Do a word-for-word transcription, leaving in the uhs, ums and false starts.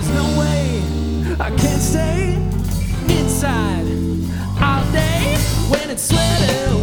there's no way I can't stay inside all day when it's sweaty.